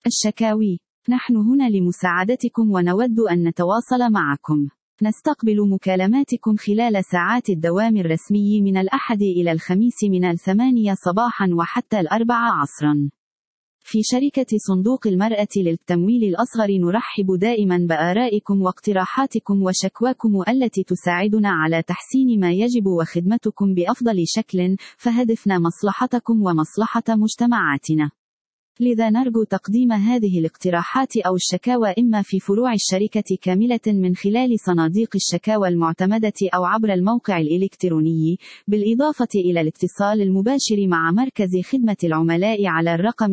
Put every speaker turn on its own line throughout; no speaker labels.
الشكاوي. نحن هنا لمساعدتكم ونود أن نتواصل معكم. نستقبل مكالماتكم خلال ساعات الدوام الرسمي من الأحد إلى الخميس من 8 صباحا وحتى 4 عصرا. في شركة صندوق المرأة للتمويل الأصغر نرحب دائما بآرائكم واقتراحاتكم وشكواكم التي تساعدنا على تحسين ما يجب وخدمتكم بأفضل شكل، فهدفنا مصلحتكم ومصلحة مجتمعاتنا. لذا نرجو تقديم هذه الاقتراحات أو الشكاوى إما في فروع الشركة كاملة من خلال صناديق الشكاوى المعتمدة أو عبر الموقع الإلكتروني، بالإضافة إلى الاتصال المباشر مع مركز خدمة العملاء على الرقم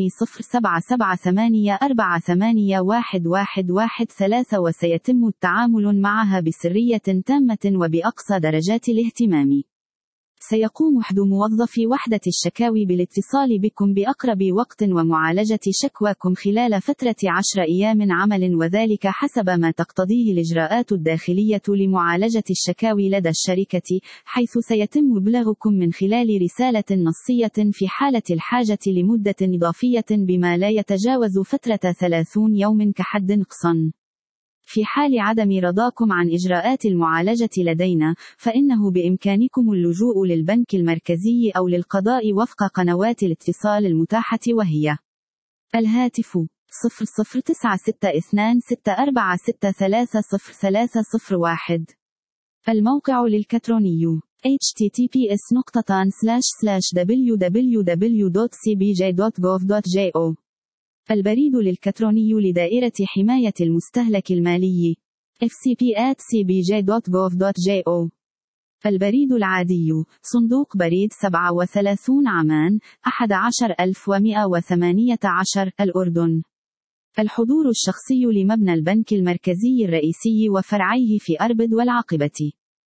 0778481113 وسيتم التعامل معها بسرية تامة وبأقصى درجات الاهتمام. سيقوم أحد موظفي وحدة الشكاوي بالاتصال بكم بأقرب وقت ومعالجة شكواكم خلال فترة 10 أيام عمل، وذلك حسب ما تقتضيه الإجراءات الداخلية لمعالجة الشكاوي لدى الشركة، حيث سيتم إبلاغكم من خلال رسالة نصية في حالة الحاجة لمدة إضافية بما لا يتجاوز فترة 30 يوم كحد أقصى. في حال عدم رضاكم عن إجراءات المعالجة لدينا، فإنه بإمكانكم اللجوء للبنك المركزي أو للقضاء وفق قنوات الاتصال المتاحة، وهي: الهاتف 00962646300301. الموقع الإلكتروني https://www.cbj.gov.jo. البريد الإلكتروني لدائرة حماية المستهلك المالي fcp@cbj.gov.jo. البريد العادي صندوق بريد 37 عمان 11118 الأردن. الحضور الشخصي لمبنى البنك المركزي الرئيسي وفرعيه في أربد والعقبة.